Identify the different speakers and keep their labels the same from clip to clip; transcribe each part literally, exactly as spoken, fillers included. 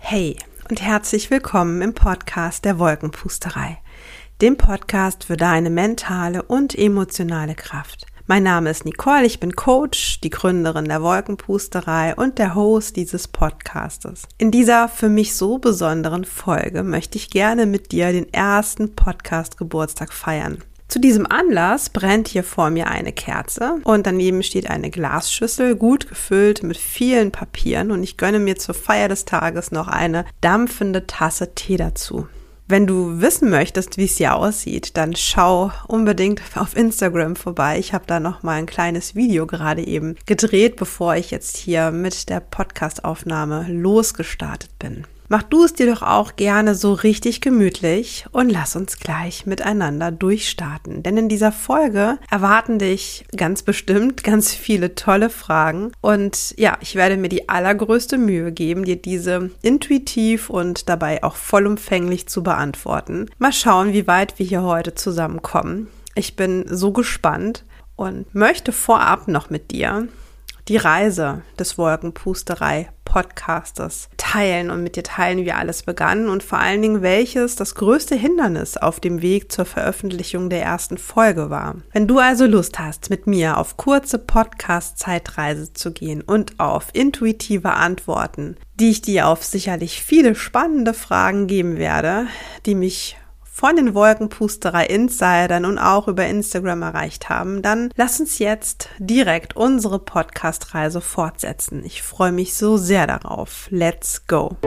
Speaker 1: Hey und herzlich willkommen im Podcast der Wolkenpusterei, dem Podcast für deine mentale und emotionale Kraft. Mein Name ist Nicole, ich bin Coach, die Gründerin der Wolkenpusterei und der Host dieses Podcastes. In dieser für mich so besonderen Folge möchte ich gerne mit dir den ersten Podcast-Geburtstag feiern. Zu diesem Anlass brennt hier vor mir eine Kerze und daneben steht eine Glasschüssel, gut gefüllt mit vielen Papieren, und ich gönne mir zur Feier des Tages noch eine dampfende Tasse Tee dazu. Wenn du wissen möchtest, wie es hier aussieht, dann schau unbedingt auf Instagram vorbei. Ich habe da noch mal ein kleines Video gerade eben gedreht, bevor ich jetzt hier mit der Podcastaufnahme losgestartet bin. Mach du es dir doch auch gerne so richtig gemütlich und lass uns gleich miteinander durchstarten. Denn in dieser Folge erwarten dich ganz bestimmt ganz viele tolle Fragen. Und ja, ich werde mir die allergrößte Mühe geben, dir diese intuitiv und dabei auch vollumfänglich zu beantworten. Mal schauen, wie weit wir hier heute zusammenkommen. Ich bin so gespannt und möchte vorab noch mit dir die Reise des Wolkenpusterei-Podcastes teilen und mit dir teilen, wie alles begann und vor allen Dingen, welches das größte Hindernis auf dem Weg zur Veröffentlichung der ersten Folge war. Wenn du also Lust hast, mit mir auf kurze Podcast-Zeitreise zu gehen und auf intuitive Antworten, die ich dir auf sicherlich viele spannende Fragen geben werde, die mich von den Wolkenpusterei-Insidern und auch über Instagram erreicht haben, dann lass uns jetzt direkt unsere Podcast-Reise fortsetzen. Ich freue mich so sehr darauf. Let's go!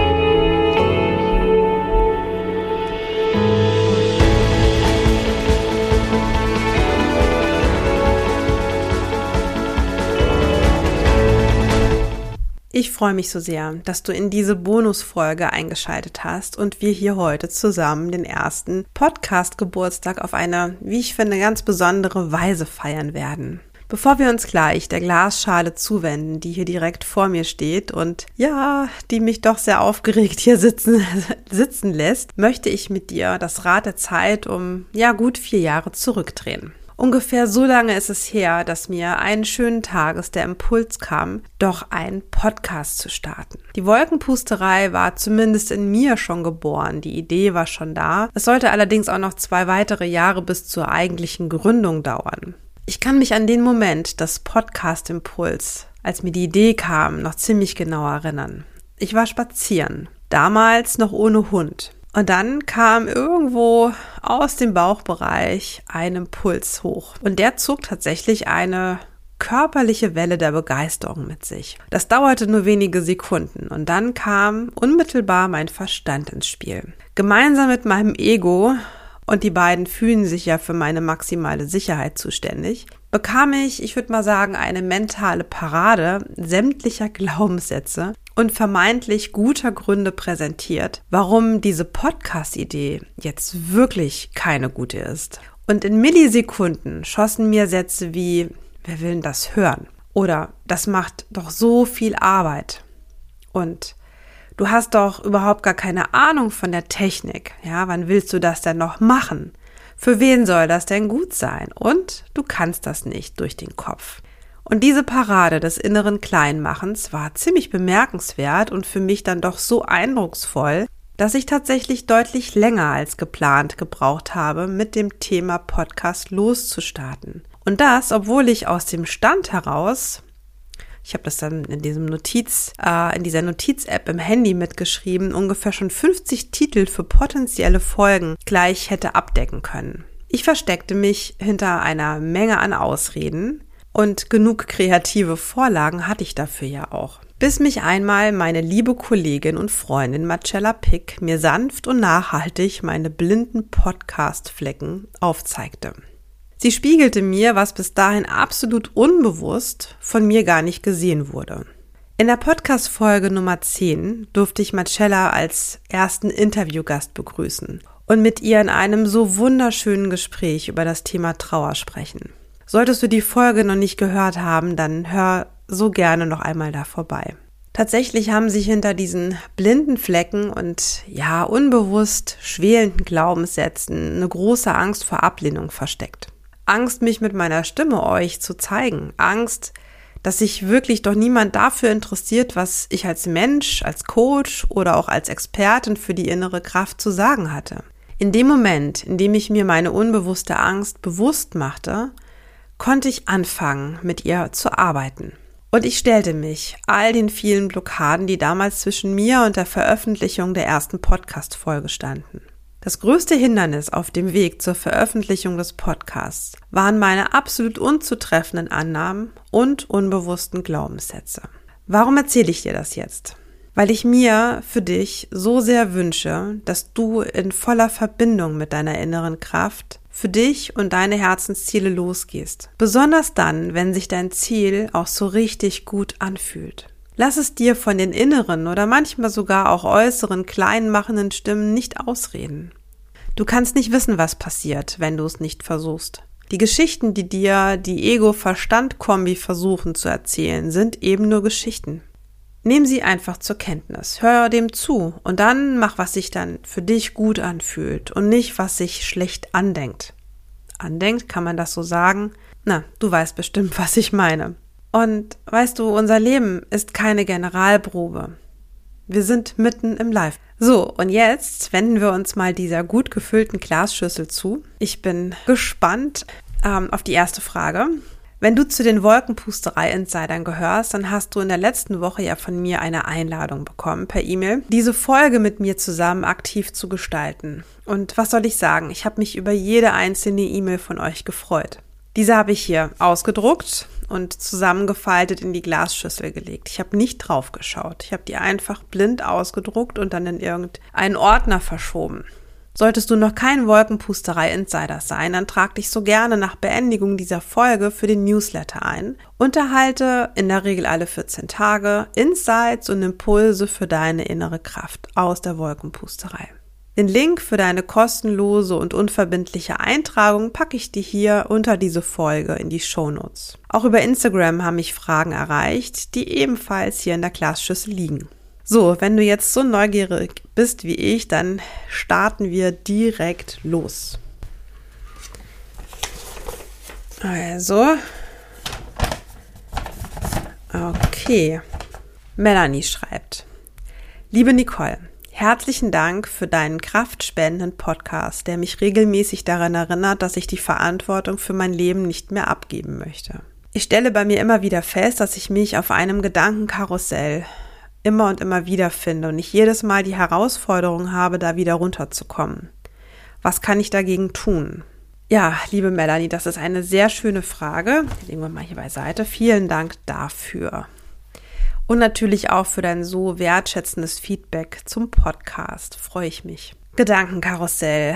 Speaker 1: Ich freue mich so sehr, dass du in diese Bonusfolge eingeschaltet hast und wir hier heute zusammen den ersten Podcast-Geburtstag auf eine, wie ich finde, ganz besondere Weise feiern werden. Bevor wir uns gleich der Glasschale zuwenden, die hier direkt vor mir steht und ja, die mich doch sehr aufgeregt hier sitzen, sitzen lässt, möchte ich mit dir das Rad der Zeit um ja gut vier Jahre zurückdrehen. Ungefähr so lange ist es her, dass mir einen schönen Tages der Impuls kam, doch einen Podcast zu starten. Die Wolkenpusterei war zumindest in mir schon geboren, die Idee war schon da. Es sollte allerdings auch noch zwei weitere Jahre bis zur eigentlichen Gründung dauern. Ich kann mich an den Moment des Podcast-Impuls, als mir die Idee kam, noch ziemlich genau erinnern. Ich war spazieren, damals noch ohne Hund. Und dann kam irgendwo aus dem Bauchbereich ein Impuls hoch. Und der zog tatsächlich eine körperliche Welle der Begeisterung mit sich. Das dauerte nur wenige Sekunden. Und dann kam unmittelbar mein Verstand ins Spiel. Gemeinsam mit meinem Ego, und die beiden fühlen sich ja für meine maximale Sicherheit zuständig, bekam ich, ich würde mal sagen, eine mentale Parade sämtlicher Glaubenssätze und vermeintlich guter Gründe präsentiert, warum diese Podcast-Idee jetzt wirklich keine gute ist. Und in Millisekunden schossen mir Sätze wie, wer will denn das hören? Oder, das macht doch so viel Arbeit. Und du hast doch überhaupt gar keine Ahnung von der Technik. Ja, wann willst du das denn noch machen? Für wen soll das denn gut sein? Und du kannst das nicht durch den Kopf. Und diese Parade des inneren Kleinmachens war ziemlich bemerkenswert und für mich dann doch so eindrucksvoll, dass ich tatsächlich deutlich länger als geplant gebraucht habe, mit dem Thema Podcast loszustarten. Und das, obwohl ich aus dem Stand heraus, ich habe das dann in diesem Notiz, äh, in dieser Notiz-App im Handy mitgeschrieben, ungefähr schon fünfzig Titel für potenzielle Folgen gleich hätte abdecken können. Ich versteckte mich hinter einer Menge an Ausreden, und genug kreative Vorlagen hatte ich dafür ja auch. Bis mich einmal meine liebe Kollegin und Freundin Marcella Pick mir sanft und nachhaltig meine blinden Podcast-Flecken aufzeigte. Sie spiegelte mir, was bis dahin absolut unbewusst von mir gar nicht gesehen wurde. In der Podcast-Folge Nummer zehn durfte ich Marcella als ersten Interviewgast begrüßen und mit ihr in einem so wunderschönen Gespräch über das Thema Trauer sprechen. Solltest du die Folge noch nicht gehört haben, dann hör so gerne noch einmal da vorbei. Tatsächlich haben sich hinter diesen blinden Flecken und ja unbewusst schwelenden Glaubenssätzen eine große Angst vor Ablehnung versteckt. Angst, mich mit meiner Stimme euch zu zeigen. Angst, dass sich wirklich doch niemand dafür interessiert, was ich als Mensch, als Coach oder auch als Expertin für die innere Kraft zu sagen hatte. In dem Moment, in dem ich mir meine unbewusste Angst bewusst machte, konnte ich anfangen, mit ihr zu arbeiten. Und ich stellte mich all den vielen Blockaden, die damals zwischen mir und der Veröffentlichung der ersten Podcast-Folge standen. Das größte Hindernis auf dem Weg zur Veröffentlichung des Podcasts waren meine absolut unzutreffenden Annahmen und unbewussten Glaubenssätze. Warum erzähle ich dir das jetzt? Weil ich mir für dich so sehr wünsche, dass du in voller Verbindung mit deiner inneren Kraft für dich und deine Herzensziele losgehst. Besonders dann, wenn sich dein Ziel auch so richtig gut anfühlt. Lass es dir von den inneren oder manchmal sogar auch äußeren kleinmachenden Stimmen nicht ausreden. Du kannst nicht wissen, was passiert, wenn du es nicht versuchst. Die Geschichten, die dir die Ego-Verstand-Kombi versuchen zu erzählen, sind eben nur Geschichten. Nimm sie einfach zur Kenntnis, hör dem zu und dann mach, was sich dann für dich gut anfühlt und nicht, was sich schlecht andenkt. Andenkt, kann man das so sagen? Na, du weißt bestimmt, was ich meine. Und weißt du, unser Leben ist keine Generalprobe. Wir sind mitten im Live. So, und jetzt wenden wir uns mal dieser gut gefüllten Glasschüssel zu. Ich bin gespannt ähm, auf die erste Frage. Wenn du zu den Wolkenpusterei-Insidern gehörst, dann hast du in der letzten Woche ja von mir eine Einladung bekommen per E-Mail, diese Folge mit mir zusammen aktiv zu gestalten. Und was soll ich sagen? Ich habe mich über jede einzelne E-Mail von euch gefreut. Diese habe ich hier ausgedruckt und zusammengefaltet in die Glasschüssel gelegt. Ich habe nicht drauf geschaut. Ich habe die einfach blind ausgedruckt und dann in irgendeinen Ordner verschoben. Solltest du noch kein Wolkenpusterei-Insider sein, dann trag dich so gerne nach Beendigung dieser Folge für den Newsletter ein und erhalte in der Regel alle vierzehn Tage Insights und Impulse für deine innere Kraft aus der Wolkenpusterei. Den Link für deine kostenlose und unverbindliche Eintragung packe ich dir hier unter diese Folge in die Shownotes. Auch über Instagram haben mich Fragen erreicht, die ebenfalls hier in der Glasschüssel liegen. So, wenn du jetzt so neugierig bist wie ich, dann starten wir direkt los. Also, okay. Melanie schreibt: Liebe Nicole, herzlichen Dank für deinen kraftspendenden Podcast, der mich regelmäßig daran erinnert, dass ich die Verantwortung für mein Leben nicht mehr abgeben möchte. Ich stelle bei mir immer wieder fest, dass ich mich auf einem Gedankenkarussell immer und immer wieder finde und ich jedes Mal die Herausforderung habe, da wieder runterzukommen. Was kann ich dagegen tun? Ja, liebe Melanie, das ist eine sehr schöne Frage. Die legen wir mal hier beiseite. Vielen Dank dafür. Und natürlich auch für dein so wertschätzendes Feedback zum Podcast. Freue ich mich. Gedankenkarussell.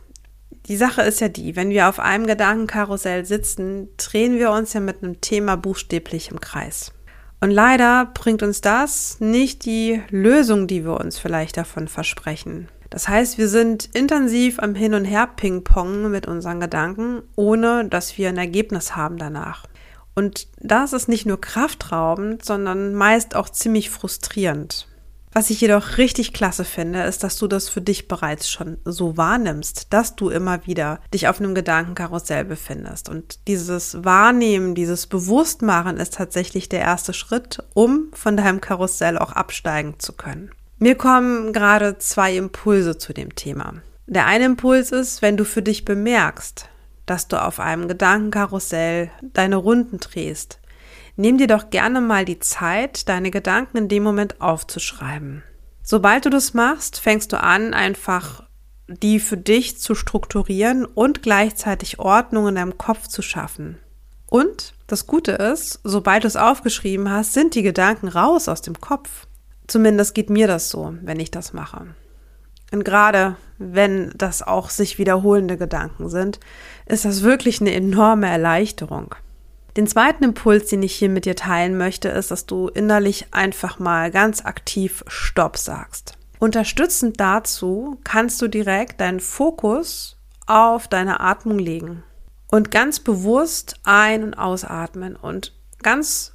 Speaker 1: Die Sache ist ja die, wenn wir auf einem Gedankenkarussell sitzen, drehen wir uns ja mit einem Thema buchstäblich im Kreis. Und leider bringt uns das nicht die Lösung, die wir uns vielleicht davon versprechen. Das heißt, wir sind intensiv am Hin- und Her-Ping-Pongen mit unseren Gedanken, ohne dass wir ein Ergebnis haben danach. Und das ist nicht nur kraftraubend, sondern meist auch ziemlich frustrierend. Was ich jedoch richtig klasse finde, ist, dass du das für dich bereits schon so wahrnimmst, dass du immer wieder dich auf einem Gedankenkarussell befindest. Und dieses Wahrnehmen, dieses Bewusstmachen ist tatsächlich der erste Schritt, um von deinem Karussell auch absteigen zu können. Mir kommen gerade zwei Impulse zu dem Thema. Der eine Impuls ist, wenn du für dich bemerkst, dass du auf einem Gedankenkarussell deine Runden drehst, nimm dir doch gerne mal die Zeit, deine Gedanken in dem Moment aufzuschreiben. Sobald du das machst, fängst du an, einfach die für dich zu strukturieren und gleichzeitig Ordnung in deinem Kopf zu schaffen. Und das Gute ist, sobald du es aufgeschrieben hast, sind die Gedanken raus aus dem Kopf. Zumindest geht mir das so, wenn ich das mache. Und gerade wenn das auch sich wiederholende Gedanken sind, ist das wirklich eine enorme Erleichterung. Den zweiten Impuls, den ich hier mit dir teilen möchte, ist, dass du innerlich einfach mal ganz aktiv Stopp sagst. Unterstützend dazu kannst du direkt deinen Fokus auf deine Atmung legen und ganz bewusst ein- und ausatmen und ganz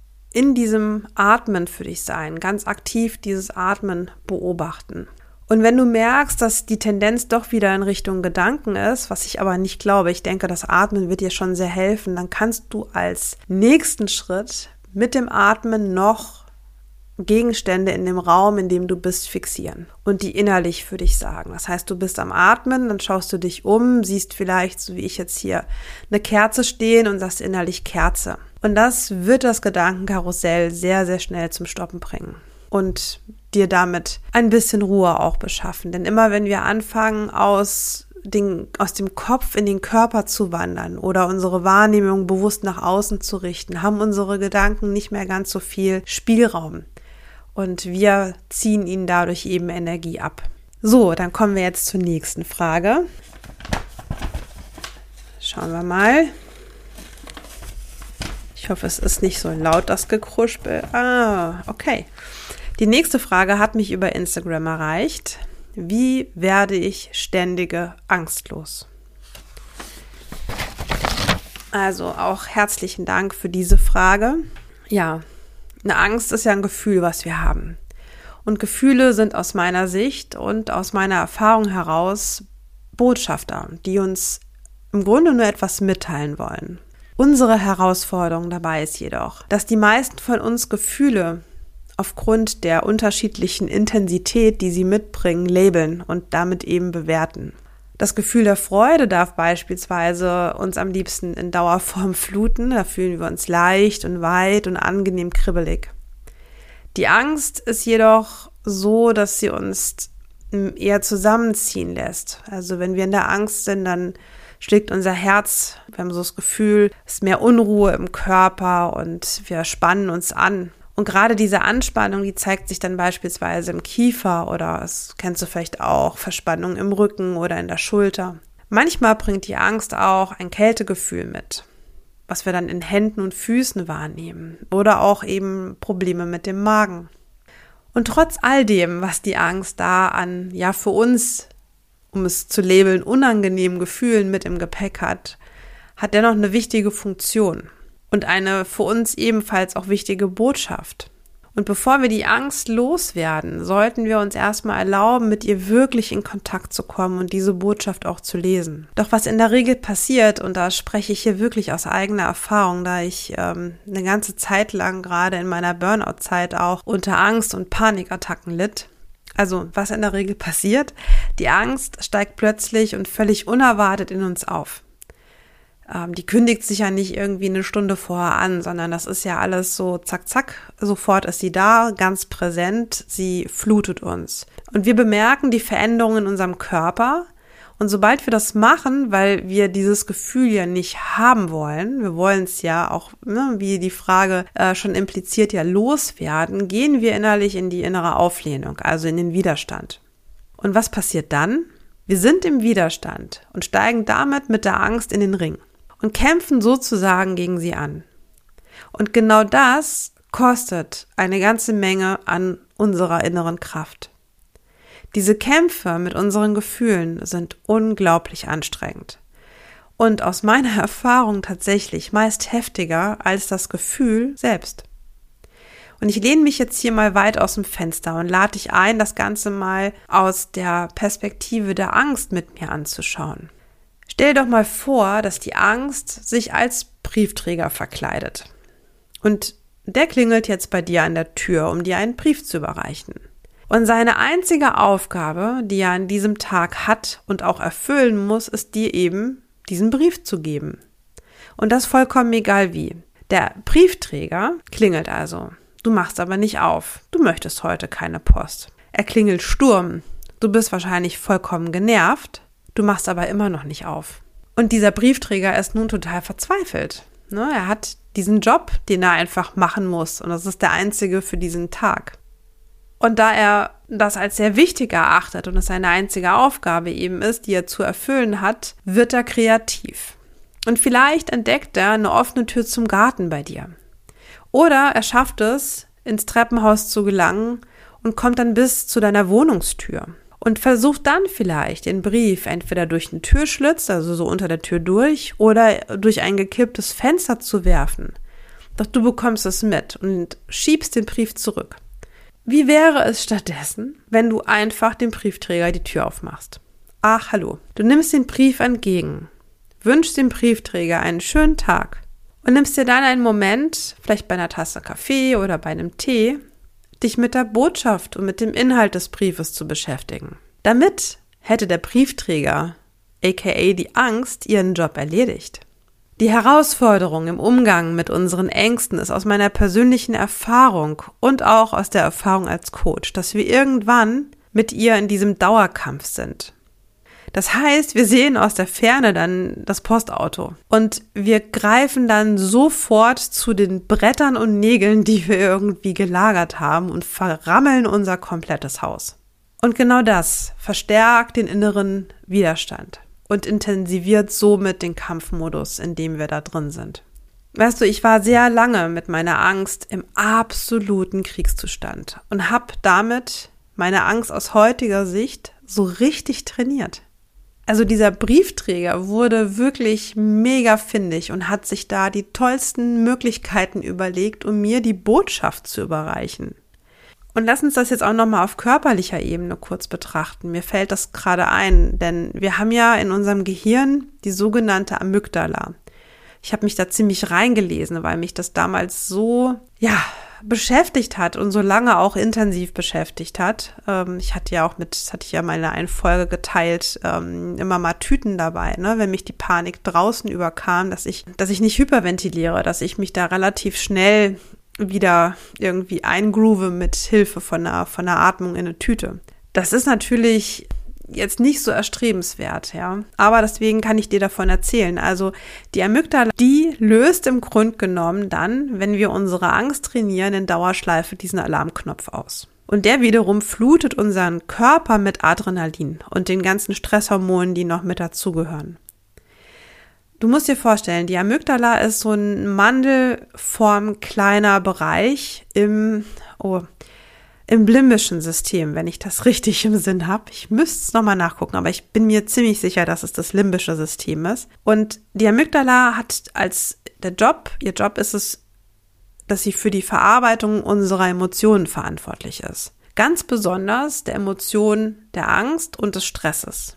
Speaker 1: in diesem Atmen für dich sein, ganz aktiv dieses Atmen beobachten. Und wenn du merkst, dass die Tendenz doch wieder in Richtung Gedanken ist, was ich aber nicht glaube, ich denke, das Atmen wird dir schon sehr helfen, dann kannst du als nächsten Schritt mit dem Atmen noch Gegenstände in dem Raum, in dem du bist, fixieren und die innerlich für dich sagen. Das heißt, du bist am Atmen, dann schaust du dich um, siehst vielleicht, so wie ich jetzt hier, eine Kerze stehen und sagst innerlich Kerze. Und das wird das Gedankenkarussell sehr, sehr schnell zum Stoppen bringen und dir damit ein bisschen Ruhe auch beschaffen. Denn immer wenn wir anfangen, aus Den, aus dem Kopf in den Körper zu wandern oder unsere Wahrnehmung bewusst nach außen zu richten, haben unsere Gedanken nicht mehr ganz so viel Spielraum und wir ziehen ihnen dadurch eben Energie ab. So, dann kommen wir jetzt zur nächsten Frage. Schauen wir mal. Ich hoffe, es ist nicht so laut, das Gekruspel. Ah, okay. Die nächste Frage hat mich über Instagram erreicht. Wie werde ich ständige angstlos? Also auch herzlichen Dank für diese Frage. Ja, eine Angst ist ja ein Gefühl, was wir haben. Und Gefühle sind aus meiner Sicht und aus meiner Erfahrung heraus Botschafter, die uns im Grunde nur etwas mitteilen wollen. Unsere Herausforderung dabei ist jedoch, dass die meisten von uns Gefühle aufgrund der unterschiedlichen Intensität, die sie mitbringen, labeln und damit eben bewerten. Das Gefühl der Freude darf beispielsweise uns am liebsten in Dauerform fluten, da fühlen wir uns leicht und weit und angenehm kribbelig. Die Angst ist jedoch so, dass sie uns eher zusammenziehen lässt. Also wenn wir in der Angst sind, dann schlägt unser Herz, wir haben so das Gefühl, es ist mehr Unruhe im Körper und wir spannen uns an. Und gerade diese Anspannung, die zeigt sich dann beispielsweise im Kiefer oder, das kennst du vielleicht auch, Verspannung im Rücken oder in der Schulter. Manchmal bringt die Angst auch ein Kältegefühl mit, was wir dann in Händen und Füßen wahrnehmen oder auch eben Probleme mit dem Magen. Und trotz all dem, was die Angst da an, ja für uns, um es zu labeln, unangenehmen Gefühlen mit im Gepäck hat, hat dennoch eine wichtige Funktion. Und eine für uns ebenfalls auch wichtige Botschaft. Und bevor wir die Angst loswerden, sollten wir uns erstmal erlauben, mit ihr wirklich in Kontakt zu kommen und diese Botschaft auch zu lesen. Doch was in der Regel passiert, und da spreche ich hier wirklich aus eigener Erfahrung, da ich ähm, eine ganze Zeit lang gerade in meiner Burnout-Zeit auch unter Angst- und Panikattacken litt. Also was in der Regel passiert, die Angst steigt plötzlich und völlig unerwartet in uns auf. Die kündigt sich ja nicht irgendwie eine Stunde vorher an, sondern das ist ja alles so zack, zack, sofort ist sie da, ganz präsent, sie flutet uns. Und wir bemerken die Veränderungen in unserem Körper und sobald wir das machen, weil wir dieses Gefühl ja nicht haben wollen, wir wollen es ja auch, ne, wie die Frage äh, schon impliziert, ja loswerden, gehen wir innerlich in die innere Auflehnung, also in den Widerstand. Und was passiert dann? Wir sind im Widerstand und steigen damit mit der Angst in den Ring. Und kämpfen sozusagen gegen sie an. Und genau das kostet eine ganze Menge an unserer inneren Kraft. Diese Kämpfe mit unseren Gefühlen sind unglaublich anstrengend. Und aus meiner Erfahrung tatsächlich meist heftiger als das Gefühl selbst. Und ich lehne mich jetzt hier mal weit aus dem Fenster und lade dich ein, das Ganze mal aus der Perspektive der Angst mit mir anzuschauen. Stell dir doch mal vor, dass die Angst sich als Briefträger verkleidet. Und der klingelt jetzt bei dir an der Tür, um dir einen Brief zu überreichen. Und seine einzige Aufgabe, die er an diesem Tag hat und auch erfüllen muss, ist dir eben diesen Brief zu geben. Und das vollkommen egal wie. Der Briefträger klingelt also. Du machst aber nicht auf. Du möchtest heute keine Post. Er klingelt Sturm. Du bist wahrscheinlich vollkommen genervt. Du machst aber immer noch nicht auf. Und dieser Briefträger ist nun total verzweifelt. Ne? Er hat diesen Job, den er einfach machen muss. Und das ist der einzige für diesen Tag. Und da er das als sehr wichtig erachtet und es seine einzige Aufgabe eben ist, die er zu erfüllen hat, wird er kreativ. Und vielleicht entdeckt er eine offene Tür zum Garten bei dir. Oder er schafft es, ins Treppenhaus zu gelangen und kommt dann bis zu deiner Wohnungstür. Und versucht dann vielleicht den Brief entweder durch einen Türschlitz, also so unter der Tür durch, oder durch ein gekipptes Fenster zu werfen. Doch du bekommst es mit und schiebst den Brief zurück. Wie wäre es stattdessen, wenn du einfach dem Briefträger die Tür aufmachst? Ach, hallo. Du nimmst den Brief entgegen, wünschst dem Briefträger einen schönen Tag Und nimmst dir dann einen Moment, vielleicht bei einer Tasse Kaffee oder bei einem Tee, dich mit der Botschaft und mit dem Inhalt des Briefes zu beschäftigen. Damit hätte der Briefträger, aka die Angst, ihren Job erledigt. Die Herausforderung im Umgang mit unseren Ängsten ist aus meiner persönlichen Erfahrung und auch aus der Erfahrung als Coach, dass wir irgendwann mit ihr in diesem Dauerkampf sind. Das heißt, wir sehen aus der Ferne dann das Postauto und wir greifen dann sofort zu den Brettern und Nägeln, die wir irgendwie gelagert haben und verrammeln unser komplettes Haus. Und genau das verstärkt den inneren Widerstand und intensiviert somit den Kampfmodus, in dem wir da drin sind. Weißt du, ich war sehr lange mit meiner Angst im absoluten Kriegszustand und habe damit meine Angst aus heutiger Sicht so richtig trainiert. Also dieser Briefträger wurde wirklich mega findig und hat sich da die tollsten Möglichkeiten überlegt, um mir die Botschaft zu überreichen. Und lass uns das jetzt auch nochmal auf körperlicher Ebene kurz betrachten. Mir fällt das gerade ein, denn wir haben ja in unserem Gehirn die sogenannte Amygdala. Ich habe mich da ziemlich reingelesen, weil mich das damals so, ja, beschäftigt hat und so lange auch intensiv beschäftigt hat. Ähm, ich hatte ja auch mit, das hatte ich ja mal in einer Folge geteilt, ähm, immer mal Tüten dabei, ne, wenn mich die Panik draußen überkam, dass ich, dass ich nicht hyperventiliere, dass ich mich da relativ schnell wieder irgendwie eingroove mit Hilfe von einer, von einer Atmung in eine Tüte. Das ist natürlich jetzt nicht so erstrebenswert, ja. Aber deswegen kann ich dir davon erzählen. Also die Amygdala, die löst im Grunde genommen dann, wenn wir unsere Angst trainieren, in Dauerschleife diesen Alarmknopf aus. Und der wiederum flutet unseren Körper mit Adrenalin und den ganzen Stresshormonen, die noch mit dazugehören. Du musst dir vorstellen, die Amygdala ist so ein Mandelform kleiner Bereich im, oh, im limbischen System, wenn ich das richtig im Sinn habe. Ich müsste es nochmal nachgucken, aber ich bin mir ziemlich sicher, dass es das limbische System ist. Und die Amygdala hat als der Job, ihr Job ist es, dass sie für die Verarbeitung unserer Emotionen verantwortlich ist. Ganz besonders der Emotionen der Angst und des Stresses.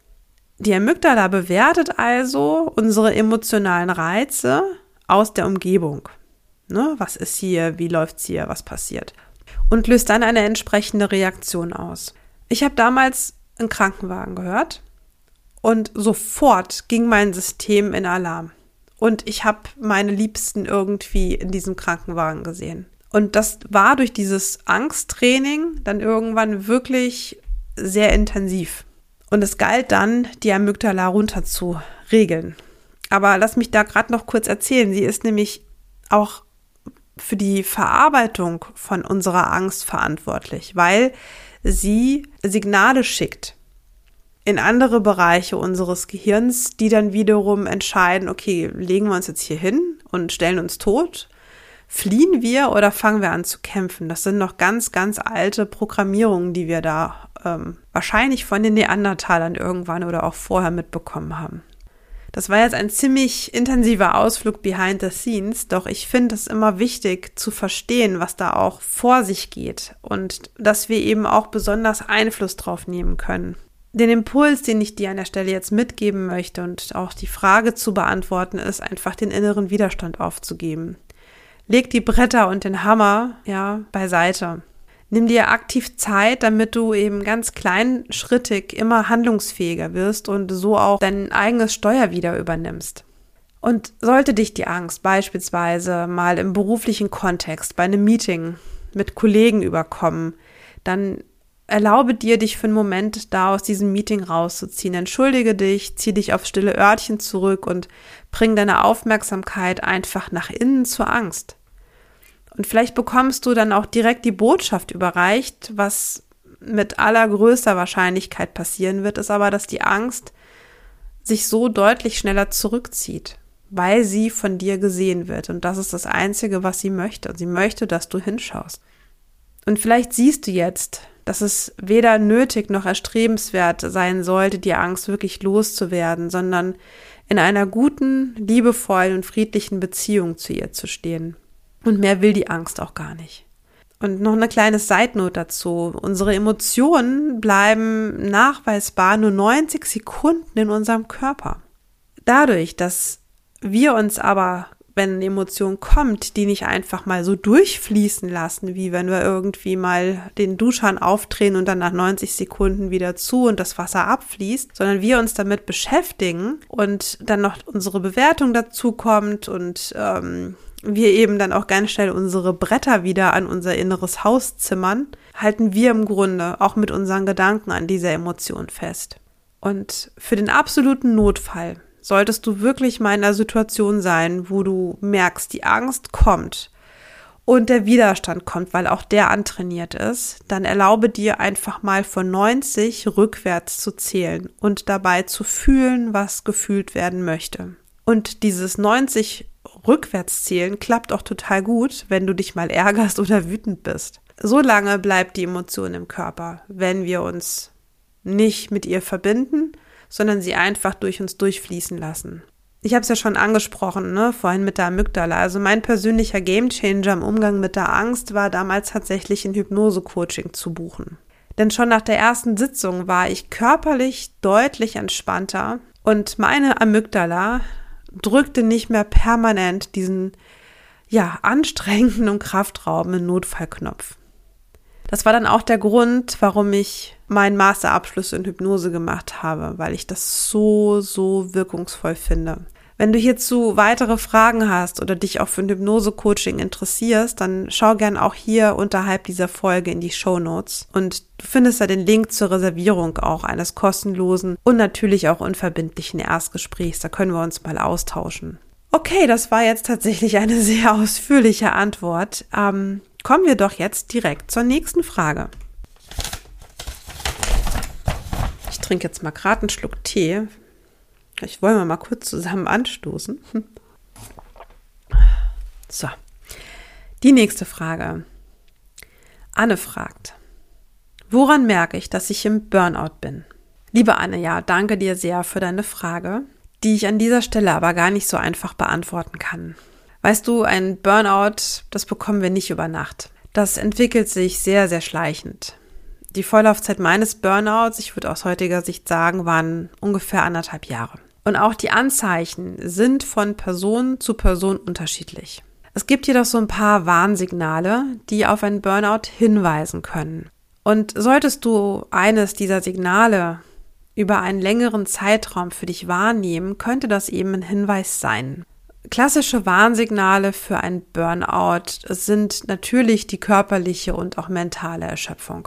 Speaker 1: Die Amygdala bewertet also unsere emotionalen Reize aus der Umgebung. Ne? Was ist hier? Wie läuft's hier? Was passiert? Und löst dann eine entsprechende Reaktion aus. Ich habe damals einen Krankenwagen gehört und sofort ging mein System in Alarm. Und ich habe meine Liebsten irgendwie in diesem Krankenwagen gesehen. Und das war durch dieses Angsttraining dann irgendwann wirklich sehr intensiv. Und es galt dann, die Amygdala runter zu regeln. Aber lass mich da gerade noch kurz erzählen. Sie ist nämlich auch für die Verarbeitung von unserer Angst verantwortlich, weil sie Signale schickt in andere Bereiche unseres Gehirns, die dann wiederum entscheiden, okay, legen wir uns jetzt hier hin und stellen uns tot, fliehen wir oder fangen wir an zu kämpfen? Das sind noch ganz, ganz alte Programmierungen, die wir da ähm, wahrscheinlich von den Neandertalern irgendwann oder auch vorher mitbekommen haben. Das war jetzt ein ziemlich intensiver Ausflug behind the scenes, doch ich finde es immer wichtig zu verstehen, was da auch vor sich geht und dass wir eben auch besonders Einfluss drauf nehmen können. Den Impuls, den ich dir an der Stelle jetzt mitgeben möchte und auch die Frage zu beantworten, ist einfach den inneren Widerstand aufzugeben. Leg die Bretter und den Hammer, ja, beiseite. Nimm dir aktiv Zeit, damit du eben ganz kleinschrittig immer handlungsfähiger wirst und so auch dein eigenes Steuer wieder übernimmst. Und sollte dich die Angst beispielsweise mal im beruflichen Kontext bei einem Meeting mit Kollegen überkommen, dann erlaube dir, dich für einen Moment da aus diesem Meeting rauszuziehen. Entschuldige dich, zieh dich auf stille Örtchen zurück und bring deine Aufmerksamkeit einfach nach innen zur Angst. Und vielleicht bekommst du dann auch direkt die Botschaft überreicht, was mit allergrößter Wahrscheinlichkeit passieren wird, ist aber, dass die Angst sich so deutlich schneller zurückzieht, weil sie von dir gesehen wird. Und das ist das Einzige, was sie möchte. Und sie möchte, dass du hinschaust. Und vielleicht siehst du jetzt, dass es weder nötig noch erstrebenswert sein sollte, die Angst wirklich loszuwerden, sondern in einer guten, liebevollen und friedlichen Beziehung zu ihr zu stehen. Und mehr will die Angst auch gar nicht. Und noch eine kleine Side-Note dazu. Unsere Emotionen bleiben nachweisbar nur neunzig Sekunden in unserem Körper. Dadurch, dass wir uns aber wenn eine Emotion kommt, die nicht einfach mal so durchfließen lassen, wie wenn wir irgendwie mal den Duschhahn aufdrehen und dann nach neunzig Sekunden wieder zu und das Wasser abfließt, sondern wir uns damit beschäftigen und dann noch unsere Bewertung dazu kommt und ähm, wir eben dann auch ganz schnell unsere Bretter wieder an unser inneres Haus zimmern, halten wir im Grunde auch mit unseren Gedanken an dieser Emotion fest. Und für den absoluten Notfall solltest du wirklich mal in einer Situation sein, wo du merkst, die Angst kommt und der Widerstand kommt, weil auch der antrainiert ist, dann erlaube dir einfach mal von neunzig rückwärts zu zählen und dabei zu fühlen, was gefühlt werden möchte. Und dieses neunzig Rückwärtszählen klappt auch total gut, wenn du dich mal ärgerst oder wütend bist. So lange bleibt die Emotion im Körper, wenn wir uns nicht mit ihr verbinden, sondern sie einfach durch uns durchfließen lassen. Ich habe es ja schon angesprochen, ne, vorhin mit der Amygdala. Also mein persönlicher Gamechanger im Umgang mit der Angst war damals tatsächlich ein Hypnose-Coaching zu buchen. Denn schon nach der ersten Sitzung war ich körperlich deutlich entspannter und meine Amygdala drückte nicht mehr permanent diesen, ja, anstrengenden und kraftraubenden Notfallknopf. Das war dann auch der Grund, warum ich meinen Masterabschluss in Hypnose gemacht habe, weil ich das so, so wirkungsvoll finde. Wenn du hierzu weitere Fragen hast oder dich auch für ein Hypnose-Coaching interessierst, dann schau gern auch hier unterhalb dieser Folge in die Shownotes und du findest da den Link zur Reservierung auch eines kostenlosen und natürlich auch unverbindlichen Erstgesprächs. Da können wir uns mal austauschen. Okay, das war jetzt tatsächlich eine sehr ausführliche Antwort. Ähm, Kommen wir doch jetzt direkt zur nächsten Frage. Ich trinke jetzt mal gerade einen Schluck Tee. Ich wollte mal kurz zusammen anstoßen. So, die nächste Frage. Anne fragt, woran merke ich, dass ich im Burnout bin? Liebe Anne, ja, danke dir sehr für deine Frage, die ich an dieser Stelle aber gar nicht so einfach beantworten kann. Weißt du, ein Burnout, das bekommen wir nicht über Nacht. Das entwickelt sich sehr, sehr schleichend. Die Vorlaufzeit meines Burnouts, ich würde aus heutiger Sicht sagen, waren ungefähr anderthalb Jahre. Und auch die Anzeichen sind von Person zu Person unterschiedlich. Es gibt jedoch so ein paar Warnsignale, die auf einen Burnout hinweisen können. Und solltest du eines dieser Signale über einen längeren Zeitraum für dich wahrnehmen, könnte das eben ein Hinweis sein. Klassische Warnsignale für ein Burnout sind natürlich die körperliche und auch mentale Erschöpfung.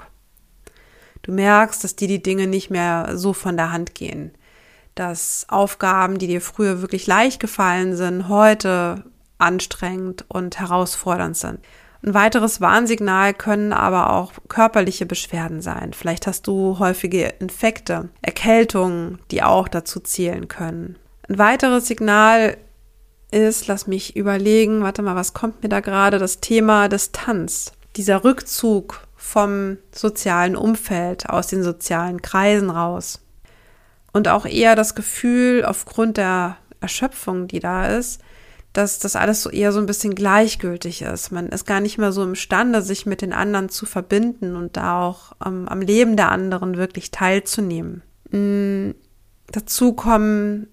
Speaker 1: Du merkst, dass dir die Dinge nicht mehr so von der Hand gehen, dass Aufgaben, die dir früher wirklich leicht gefallen sind, heute anstrengend und herausfordernd sind. Ein weiteres Warnsignal können aber auch körperliche Beschwerden sein. Vielleicht hast du häufige Infekte, Erkältungen, die auch dazu zählen können. Ein weiteres Signal ist, lass mich überlegen, warte mal, was kommt mir da gerade? Das Thema Distanz. Dieser Rückzug vom sozialen Umfeld, aus den sozialen Kreisen raus. Und auch eher das Gefühl, aufgrund der Erschöpfung, die da ist, dass das alles so eher so ein bisschen gleichgültig ist. Man ist gar nicht mehr so imstande, sich mit den anderen zu verbinden und da auch ähm, am Leben der anderen wirklich teilzunehmen. Mhm. Dazu kommen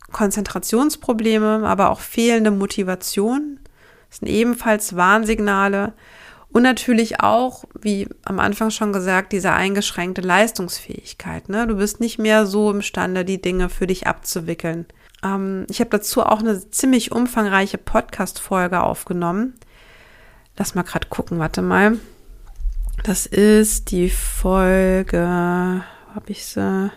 Speaker 1: Konzentrationsprobleme, aber auch fehlende Motivation. Das sind ebenfalls Warnsignale. Und natürlich auch, wie am Anfang schon gesagt, diese eingeschränkte Leistungsfähigkeit. Ne? Du bist nicht mehr so imstande, die Dinge für dich abzuwickeln. Ähm, ich habe dazu auch eine ziemlich umfangreiche Podcast-Folge aufgenommen. Lass mal gerade gucken, warte mal. Das ist die Folge, wo habe ich sie?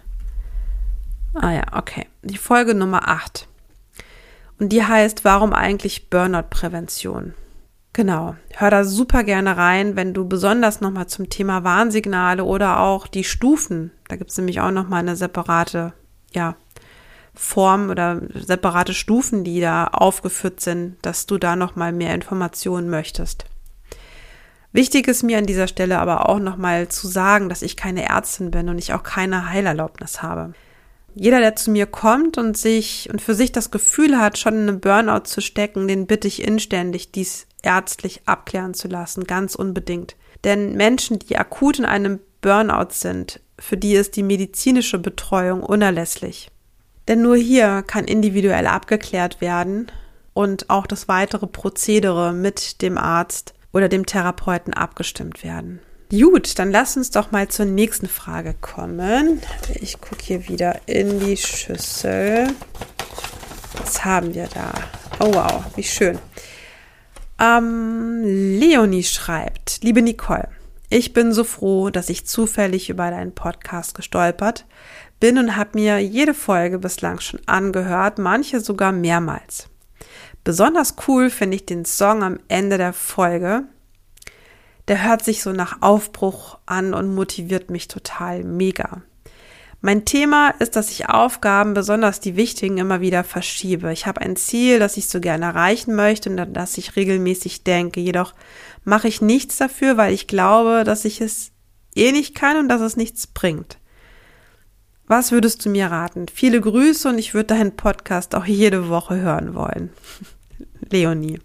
Speaker 1: Ah ja, okay. Die Folge Nummer acht. Und die heißt, warum eigentlich Burnout-Prävention? Genau, hör da super gerne rein, wenn du besonders nochmal zum Thema Warnsignale oder auch die Stufen, da gibt es nämlich auch nochmal eine separate ja, Form oder separate Stufen, die da aufgeführt sind, dass du da nochmal mehr Informationen möchtest. Wichtig ist mir an dieser Stelle aber auch nochmal zu sagen, dass ich keine Ärztin bin und ich auch keine Heilerlaubnis habe. Jeder, der zu mir kommt und sich und für sich das Gefühl hat, schon in einem Burnout zu stecken, den bitte ich inständig, dies ärztlich abklären zu lassen, ganz unbedingt. Denn Menschen, die akut in einem Burnout sind, für die ist die medizinische Betreuung unerlässlich. Denn nur hier kann individuell abgeklärt werden und auch das weitere Prozedere mit dem Arzt oder dem Therapeuten abgestimmt werden. Gut, dann lass uns doch mal zur nächsten Frage kommen. Ich gucke hier wieder in die Schüssel. Was haben wir da? Oh wow, wie schön. Ähm, Leonie schreibt, liebe Nicole, ich bin so froh, dass ich zufällig über deinen Podcast gestolpert bin und habe mir jede Folge bislang schon angehört, manche sogar mehrmals. Besonders cool finde ich den Song am Ende der Folge. Der hört sich so nach Aufbruch an und motiviert mich total mega. Mein Thema ist, dass ich Aufgaben, besonders die wichtigen, immer wieder verschiebe. Ich habe ein Ziel, das ich so gerne erreichen möchte und an das ich regelmäßig denke. Jedoch mache ich nichts dafür, weil ich glaube, dass ich es eh nicht kann und dass es nichts bringt. Was würdest du mir raten? Viele Grüße und ich würde deinen Podcast auch jede Woche hören wollen. Leonie.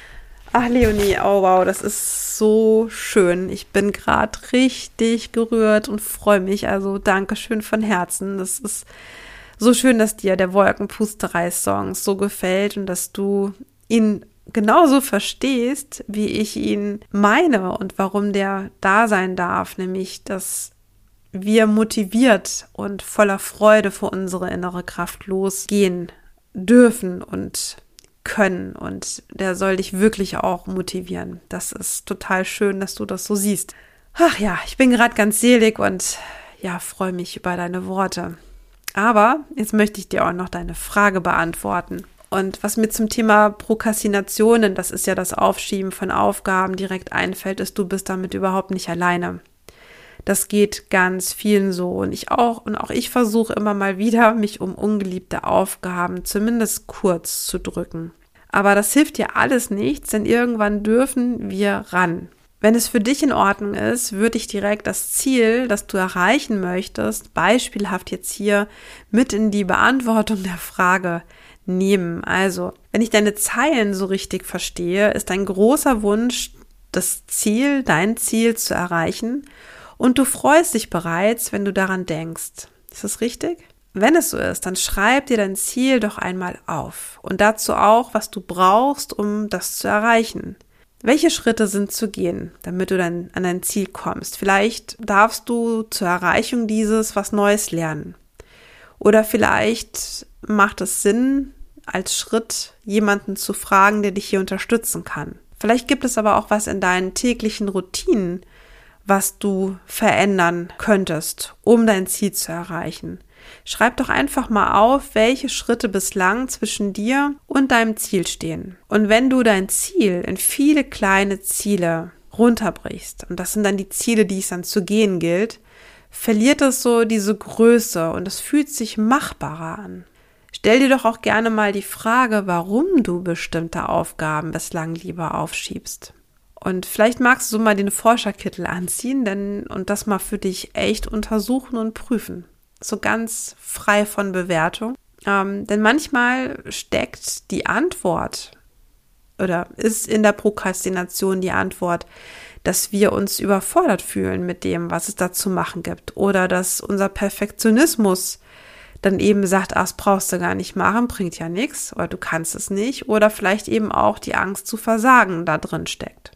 Speaker 1: Ach Leonie, oh wow, das ist so schön. Ich bin gerade richtig gerührt und freue mich. Also Dankeschön von Herzen. Das ist so schön, dass dir der Wolkenpusterei-Song so gefällt und dass du ihn genauso verstehst, wie ich ihn meine und warum der da sein darf. Nämlich, dass wir motiviert und voller Freude für unsere innere Kraft losgehen dürfen und können, und der soll dich wirklich auch motivieren. Das ist total schön, dass du das so siehst. Ach ja, ich bin gerade ganz selig und ja, freue mich über deine Worte. Aber jetzt möchte ich dir auch noch deine Frage beantworten. Und was mir zum Thema Prokrastinationen, das ist ja das Aufschieben von Aufgaben, direkt einfällt, ist, du bist damit überhaupt nicht alleine. Das geht ganz vielen so, und ich auch, und auch ich versuche immer mal wieder, mich um ungeliebte Aufgaben zumindest kurz zu drücken. Aber das hilft dir alles nichts, denn irgendwann dürfen wir ran. Wenn es für dich in Ordnung ist, würde ich direkt das Ziel, das du erreichen möchtest, beispielhaft jetzt hier mit in die Beantwortung der Frage nehmen. Also, wenn ich deine Zeilen so richtig verstehe, ist ein großer Wunsch, das Ziel, dein Ziel zu erreichen. Und du freust dich bereits, wenn du daran denkst. Ist das richtig? Wenn es so ist, dann schreib dir dein Ziel doch einmal auf. Und dazu auch, was du brauchst, um das zu erreichen. Welche Schritte sind zu gehen, damit du dann an dein Ziel kommst? Vielleicht darfst du zur Erreichung dieses was Neues lernen. Oder vielleicht macht es Sinn, als Schritt jemanden zu fragen, der dich hier unterstützen kann. Vielleicht gibt es aber auch was in deinen täglichen Routinen, was du verändern könntest, um dein Ziel zu erreichen. Schreib doch einfach mal auf, welche Schritte bislang zwischen dir und deinem Ziel stehen. Und wenn du dein Ziel in viele kleine Ziele runterbrichst, und das sind dann die Ziele, die es dann zu gehen gilt, verliert es so diese Größe und es fühlt sich machbarer an. Stell dir doch auch gerne mal die Frage, warum du bestimmte Aufgaben bislang lieber aufschiebst. Und vielleicht magst du mal den Forscherkittel anziehen, denn und das mal für dich echt untersuchen und prüfen. So ganz frei von Bewertung. Ähm, denn manchmal steckt die Antwort oder ist in der Prokrastination die Antwort, dass wir uns überfordert fühlen mit dem, was es da zu machen gibt. Oder dass unser Perfektionismus dann eben sagt, ach, das brauchst du gar nicht machen, bringt ja nichts, oder du kannst es nicht. Oder vielleicht eben auch die Angst zu versagen da drin steckt.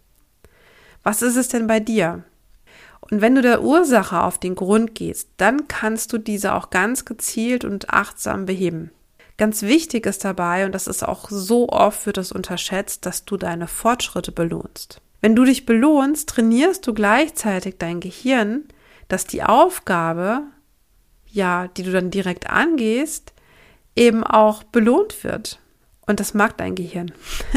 Speaker 1: Was ist es denn bei dir? Und wenn du der Ursache auf den Grund gehst, dann kannst du diese auch ganz gezielt und achtsam beheben. Ganz wichtig ist dabei, und das ist auch so oft wird das unterschätzt, dass du deine Fortschritte belohnst. Wenn du dich belohnst, trainierst du gleichzeitig dein Gehirn, dass die Aufgabe, ja, die du dann direkt angehst, eben auch belohnt wird. Und das mag dein Gehirn.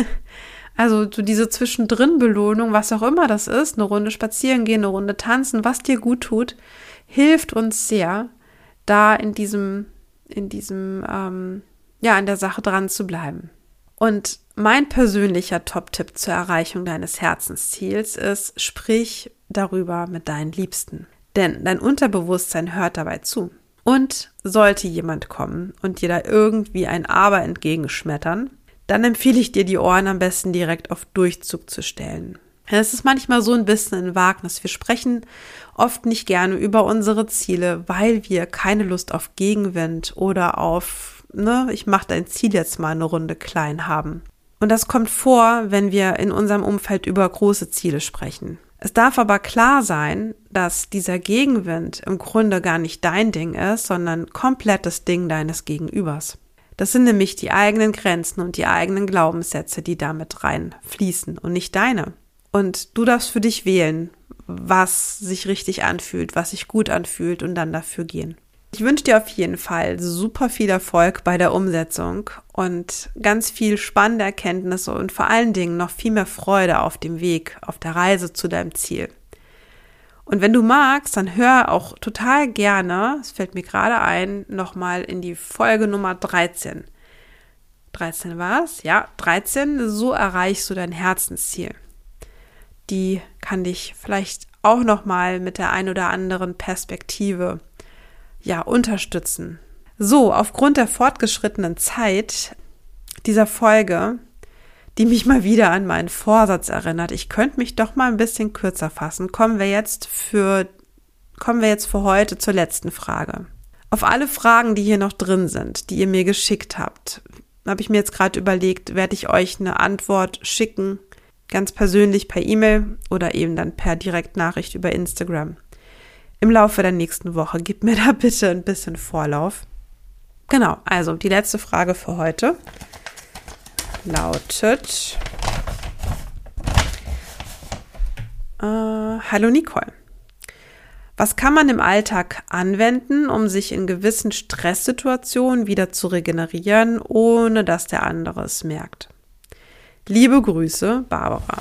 Speaker 1: Also so diese Zwischendrin-Belohnung, was auch immer das ist, eine Runde spazieren gehen, eine Runde tanzen, was dir gut tut, hilft uns sehr, da in diesem, in diesem, ähm, ja, an der Sache dran zu bleiben. Und mein persönlicher Top-Tipp zur Erreichung deines Herzensziels ist, sprich darüber mit deinen Liebsten. Denn dein Unterbewusstsein hört dabei zu. Und sollte jemand kommen und dir da irgendwie ein Aber entgegenschmettern, dann empfehle ich dir, die Ohren am besten direkt auf Durchzug zu stellen. Es ist manchmal so ein bisschen ein Wagnis. Wir sprechen oft nicht gerne über unsere Ziele, weil wir keine Lust auf Gegenwind oder auf, ne, ich mache dein Ziel jetzt mal eine Runde klein haben. Und das kommt vor, wenn wir in unserem Umfeld über große Ziele sprechen. Es darf aber klar sein, dass dieser Gegenwind im Grunde gar nicht dein Ding ist, sondern komplett das Ding deines Gegenübers. Das sind nämlich die eigenen Grenzen und die eigenen Glaubenssätze, die damit reinfließen und nicht deine. Und du darfst für dich wählen, was sich richtig anfühlt, was sich gut anfühlt und dann dafür gehen. Ich wünsche dir auf jeden Fall super viel Erfolg bei der Umsetzung und ganz viel spannende Erkenntnisse und vor allen Dingen noch viel mehr Freude auf dem Weg, auf der Reise zu deinem Ziel. Und wenn du magst, dann hör auch total gerne, es fällt mir gerade ein, nochmal in die Folge Nummer dreizehn. dreizehn war es? Ja, dreizehn, so erreichst du dein Herzensziel. Die kann dich vielleicht auch nochmal mit der ein oder anderen Perspektive ja, unterstützen. So, aufgrund der fortgeschrittenen Zeit dieser Folge, die mich mal wieder an meinen Vorsatz erinnert, ich könnte mich doch mal ein bisschen kürzer fassen, kommen wir jetzt für, kommen wir jetzt für heute zur letzten Frage. Auf alle Fragen, die hier noch drin sind, die ihr mir geschickt habt, habe ich mir jetzt gerade überlegt, werde ich euch eine Antwort schicken, ganz persönlich per E-Mail oder eben dann per Direktnachricht über Instagram. Im Laufe der nächsten Woche. Gib mir da bitte ein bisschen Vorlauf. Genau, also die letzte Frage für heute lautet: äh, Hallo Nicole. Was kann man im Alltag anwenden, um sich in gewissen Stresssituationen wieder zu regenerieren, ohne dass der andere es merkt? Liebe Grüße, Barbara.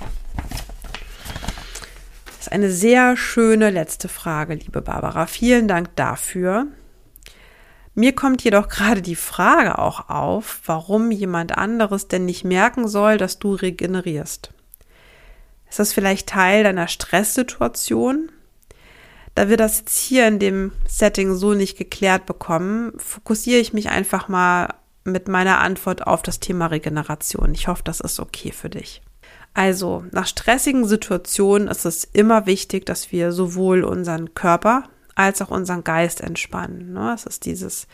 Speaker 1: Das ist eine sehr schöne letzte Frage, liebe Barbara. Vielen Dank dafür. Mir kommt jedoch gerade die Frage auch auf, warum jemand anderes denn nicht merken soll, dass du regenerierst. Ist das vielleicht Teil deiner Stresssituation? Da wir das jetzt hier in dem Setting so nicht geklärt bekommen, fokussiere ich mich einfach mal mit meiner Antwort auf das Thema Regeneration. Ich hoffe, das ist okay für dich. Also, nach stressigen Situationen ist es immer wichtig, dass wir sowohl unseren Körper als auch unseren Geist entspannen. Es ist dieses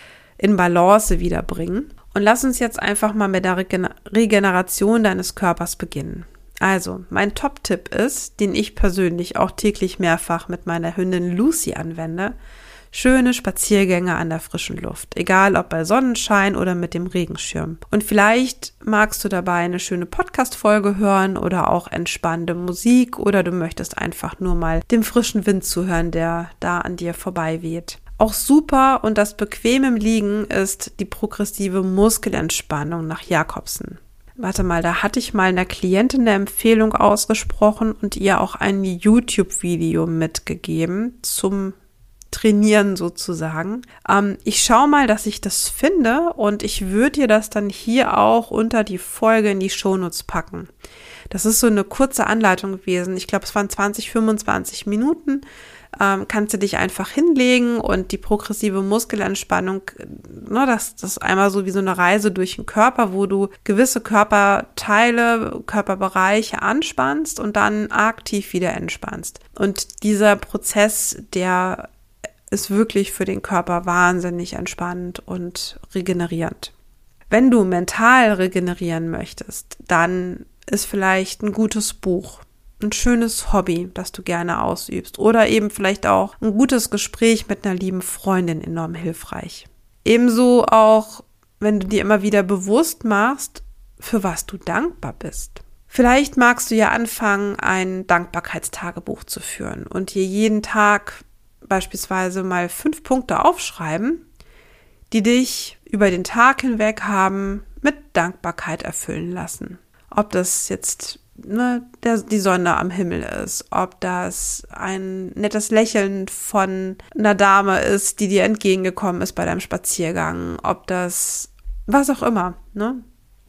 Speaker 1: in Balance wiederbringen. Und lass uns jetzt einfach mal mit der Regen- Regeneration deines Körpers beginnen. Also, mein Top-Tipp ist, den ich persönlich auch täglich mehrfach mit meiner Hündin Lucy anwende: schöne Spaziergänge an der frischen Luft, egal ob bei Sonnenschein oder mit dem Regenschirm. Und vielleicht magst du dabei eine schöne Podcast-Folge hören oder auch entspannende Musik, oder du möchtest einfach nur mal dem frischen Wind zuhören, der da an dir vorbei weht. Auch super und das bequeme im Liegen ist die progressive Muskelentspannung nach Jacobsen. Warte mal, da hatte ich mal einer Klientin eine Empfehlung ausgesprochen und ihr auch ein YouTube-Video mitgegeben zum Trainieren sozusagen. Ähm, ich schaue mal, dass ich das finde und ich würde dir das dann hier auch unter die Folge in die Shownotes packen. Das ist so eine kurze Anleitung gewesen. Ich glaube, es waren zwanzig, fünfundzwanzig Minuten. Ähm, kannst du dich einfach hinlegen und die progressive Muskelentspannung, ne, das, das ist einmal so wie so eine Reise durch den Körper, wo du gewisse Körperteile, Körperbereiche anspannst und dann aktiv wieder entspannst. Und dieser Prozess, der ist wirklich für den Körper wahnsinnig entspannend und regenerierend. Wenn du mental regenerieren möchtest, dann ist vielleicht ein gutes Buch, ein schönes Hobby, das du gerne ausübst, oder eben vielleicht auch ein gutes Gespräch mit einer lieben Freundin enorm hilfreich. Ebenso auch, wenn du dir immer wieder bewusst machst, für was du dankbar bist. Vielleicht magst du ja anfangen, ein Dankbarkeitstagebuch zu führen und dir jeden Tag beispielsweise mal fünf Punkte aufschreiben, die dich über den Tag hinweg haben mit Dankbarkeit erfüllen lassen. Ob das jetzt ne, der, die Sonne am Himmel ist, ob das ein nettes Lächeln von einer Dame ist, die dir entgegengekommen ist bei deinem Spaziergang, ob das was auch immer, ne?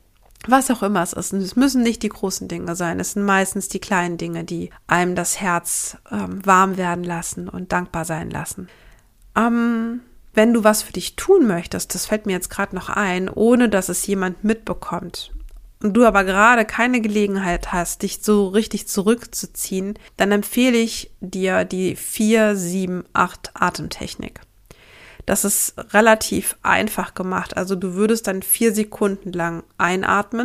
Speaker 1: Was auch immer es ist. Und es müssen nicht die großen Dinge sein. Es sind meistens die kleinen Dinge, die einem das Herz ähm, warm werden lassen und dankbar sein lassen. Ähm, wenn du was für dich tun möchtest, das fällt mir jetzt gerade noch ein, ohne dass es jemand mitbekommt, und du aber gerade keine Gelegenheit hast, dich so richtig zurückzuziehen, dann empfehle ich dir die vier sieben acht Atemtechnik. Das ist relativ einfach gemacht. Also du würdest dann vier Sekunden lang einatmen,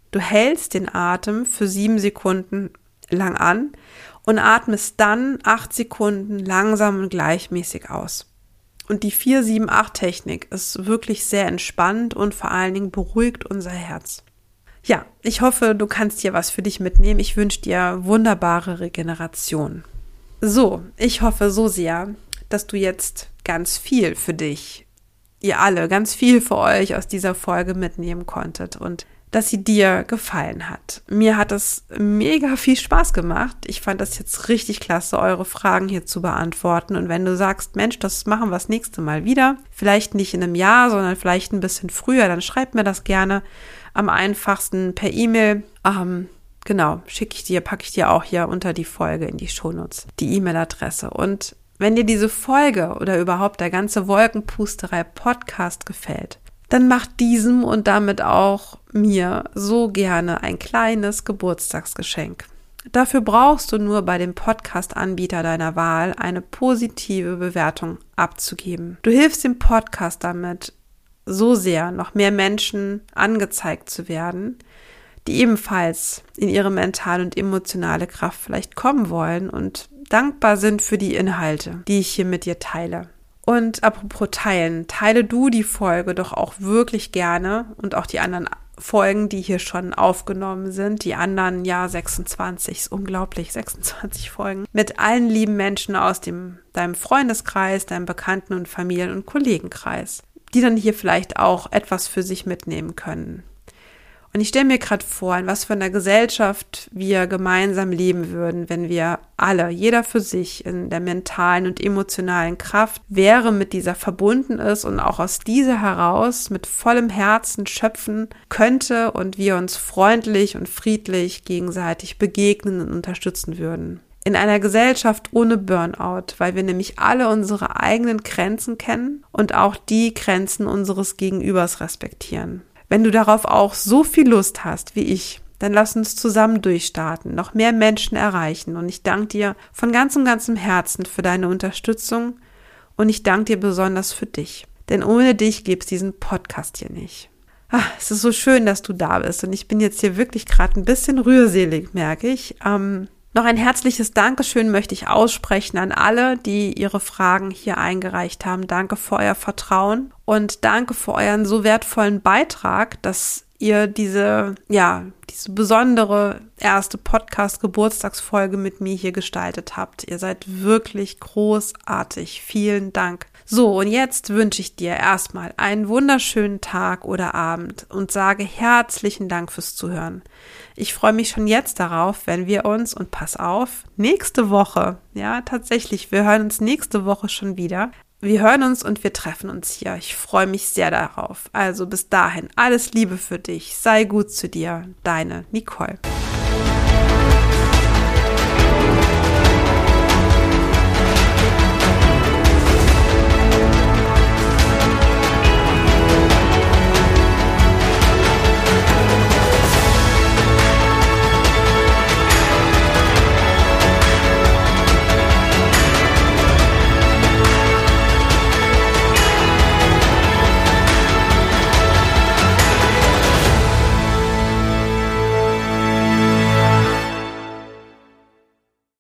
Speaker 1: Du hältst den Atem für sieben Sekunden lang an und atmest dann acht Sekunden langsam und gleichmäßig aus. Und die vier sieben acht Technik ist wirklich sehr entspannt und vor allen Dingen beruhigt unser Herz. Ja, ich hoffe, du kannst hier was für dich mitnehmen. Ich wünsche dir wunderbare Regeneration. So, ich hoffe so sehr, dass du jetzt ganz viel für dich, ihr alle, ganz viel für euch aus dieser Folge mitnehmen konntet und dass sie dir gefallen hat. Mir hat es mega viel Spaß gemacht. Ich fand das jetzt richtig klasse, eure Fragen hier zu beantworten. Und wenn du sagst, Mensch, das machen wir das nächste Mal wieder, vielleicht nicht in einem Jahr, sondern vielleicht ein bisschen früher, dann schreib mir das gerne am einfachsten per E-Mail. Ähm, genau, schicke ich dir, packe ich dir auch hier unter die Folge in die Shownotes, die E-Mail-Adresse. Und wenn dir diese Folge oder überhaupt der ganze Wolkenpusterei-Podcast gefällt, dann mach diesem und damit auch mir so gerne ein kleines Geburtstagsgeschenk. Dafür brauchst du nur bei dem Podcast-Anbieter deiner Wahl eine positive Bewertung abzugeben. Du hilfst dem Podcast damit so sehr, noch mehr Menschen angezeigt zu werden, die ebenfalls in ihre mentale und emotionale Kraft vielleicht kommen wollen und dankbar sind für die Inhalte, die ich hier mit dir teile. Und apropos teilen, teile du die Folge doch auch wirklich gerne und auch die anderen Folgen, die hier schon aufgenommen sind, die anderen, ja, sechsundzwanzig, ist unglaublich, sechsundzwanzig Folgen, mit allen lieben Menschen aus dem deinem Freundeskreis, deinem Bekannten- und Familien- und Kollegenkreis, die dann hier vielleicht auch etwas für sich mitnehmen können. Und ich stelle mir gerade vor, in was für einer Gesellschaft wir gemeinsam leben würden, wenn wir alle, jeder für sich, in der mentalen und emotionalen Kraft wäre, mit dieser verbunden ist und auch aus dieser heraus mit vollem Herzen schöpfen könnte und wir uns freundlich und friedlich gegenseitig begegnen und unterstützen würden. In einer Gesellschaft ohne Burnout, weil wir nämlich alle unsere eigenen Grenzen kennen und auch die Grenzen unseres Gegenübers respektieren. Wenn du darauf auch so viel Lust hast wie ich, dann lass uns zusammen durchstarten, noch mehr Menschen erreichen. Und ich danke dir von ganzem, ganzem Herzen für deine Unterstützung und ich danke dir besonders für dich. Denn ohne dich gäbe es diesen Podcast hier nicht. Ach, es ist so schön, dass du da bist und ich bin jetzt hier wirklich gerade ein bisschen rührselig, merke ich. Ähm, Noch ein herzliches Dankeschön möchte ich aussprechen an alle, die ihre Fragen hier eingereicht haben. Danke für euer Vertrauen und danke für euren so wertvollen Beitrag, dass ihr diese, ja, diese besondere erste Podcast-Geburtstagsfolge mit mir hier gestaltet habt. Ihr seid wirklich großartig. Vielen Dank. So, und jetzt wünsche ich dir erstmal einen wunderschönen Tag oder Abend und sage herzlichen Dank fürs Zuhören. Ich freue mich schon jetzt darauf, wenn wir uns, und pass auf, nächste Woche, ja, tatsächlich, wir hören uns nächste Woche schon wieder. Wir hören uns und wir treffen uns hier. Ich freue mich sehr darauf. Also bis dahin, alles Liebe für dich. Sei gut zu dir. Deine Nicole.